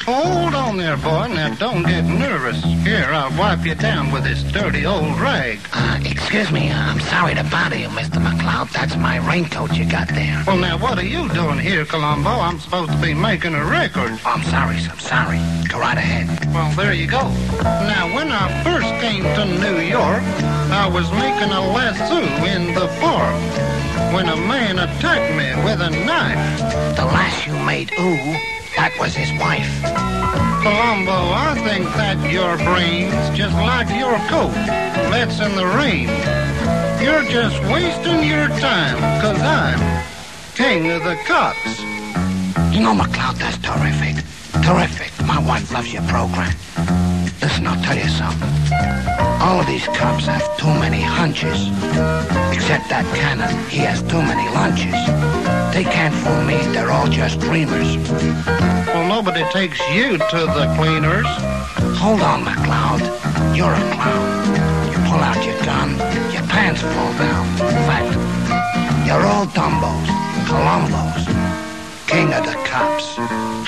Hold on there, boy. Now, don't get nervous. Here, I'll wipe you down with this dirty old rag. Excuse me. I'm sorry to bother you, Mr. McCloud. That's my raincoat you got there. Well, now, what are you doing here, Columbo? I'm supposed to be making a record. Oh, I'm sorry. Go right ahead. Well, there you go. Now, when I first came to New York, I was making a lasso in the park when a man attacked me with a knife. The lass you made, that was his wife. Columbo, I think that your brain's just like your coat that's in the rain. You're just wasting your time, 'cause I'm king of the cops. You know, McCloud, that's terrific. Terrific. My wife loves your program. Listen, I'll tell you something. All of these cops have too many hunches. Except that Cannon, he has too many lunches. They can't fool me. They're all just dreamers. Well, nobody takes you to the cleaners. Hold on, McCloud. You're a clown. You pull out your gun, your pants fall down. In fact, you're all Dumbos, Columbos, king of the cops.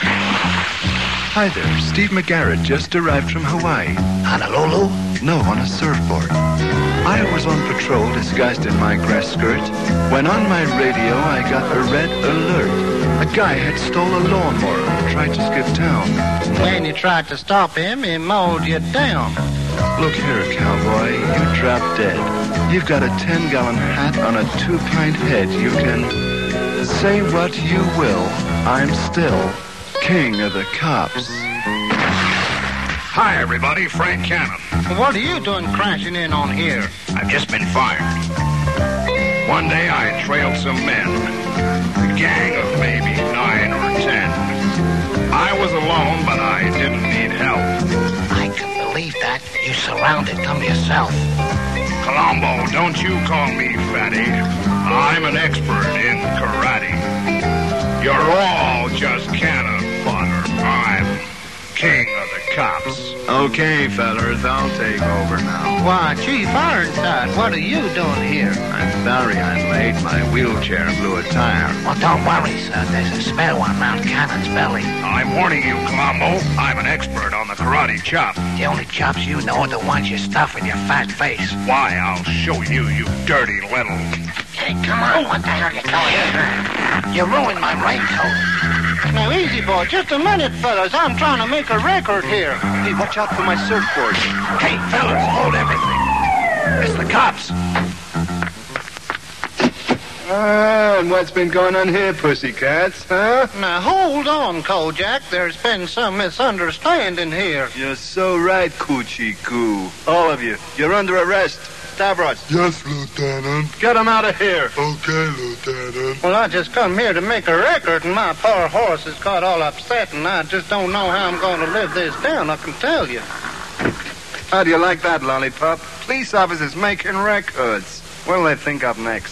Hi there, Steve McGarrett just arrived from Hawaii. Honolulu? No, on a surfboard. I was on patrol disguised in my grass skirt when on my radio I got a red alert. A guy had stole a lawnmower and tried to skip town. When you tried to stop him, he mowed you down. Look here, cowboy, you dropped dead. You've got a 10-gallon hat on a 2-pint head. You can say what you will. I'm still king of the cops. Hi, everybody. Frank Cannon. What are you doing crashing in on here? I've just been fired. One day I trailed some men. A gang of maybe 9 or 10. I was alone, but I didn't need help. I can believe that. You surrounded them yourself. Columbo, don't you call me fatty. I'm an expert in karate. You're all just cannon fodder. I'm king of the cops. Okay, fellas, I'll take over now. Why, Chief Ironside, what are you doing here? I'm sorry I'm late. My wheelchair blew a tire. Well, don't worry, sir. There's a spare one round Cannon's belly. I'm warning you, Columbo. I'm an expert on the karate chop. The only chops you know are the ones you stuff in your fat face. Why, I'll show you, you dirty little... Hey, come on. What the hell are you doing? You ruined my raincoat. Now, easy, boy. Just a minute, fellas. I'm trying to make a record here. Hey, watch out for my surfboard. Hey, fellas, hold everything. It's the cops. And what's been going on here, pussycats, huh? Now, hold on, Kojak. There's been some misunderstanding here. You're so right, Coochie Coo. All of you. You're under arrest. Stavros. Yes, Lieutenant. Get him out of here. Okay, Lieutenant. Well, I just come here to make a record, and my poor horse has got all upset, and I just don't know how I'm going to live this down, I can tell you. How do you like that, Lollipop? Police officers making records. What'll they think up next?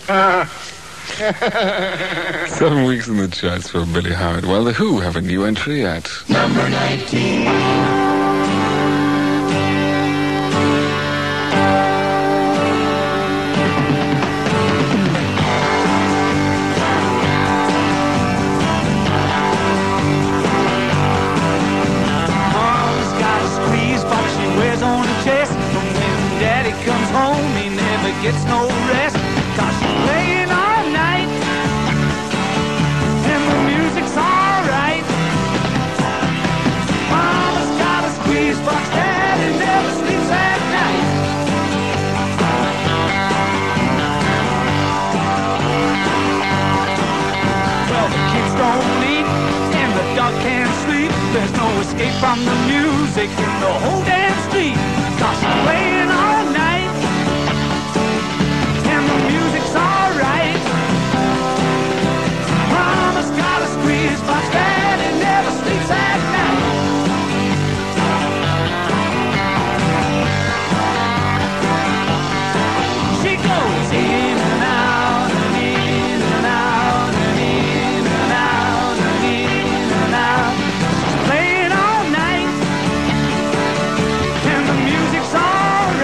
7 weeks in the charts for Billy Howard. Well, The Who have a new entry at number 19. Comes home, he never gets no rest, 'cause she's playing all night, and the music's alright. Mama's got a squeeze box, Daddy never sleeps at night. Well, the kids don't eat, and the dog can't sleep. There's no escape from the music in the whole damn street, 'cause she's playing all night. Music's alright. Mama's got a squeeze box, Daddy never sleeps at night. She goes in and out and in and out and in and out and in and out. She's playing all night, and the music's alright.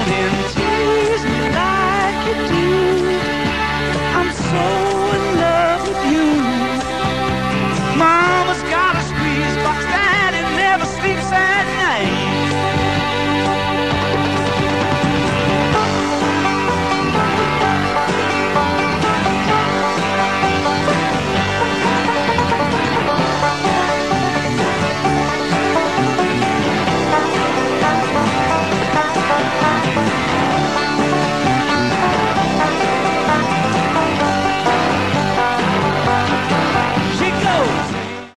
in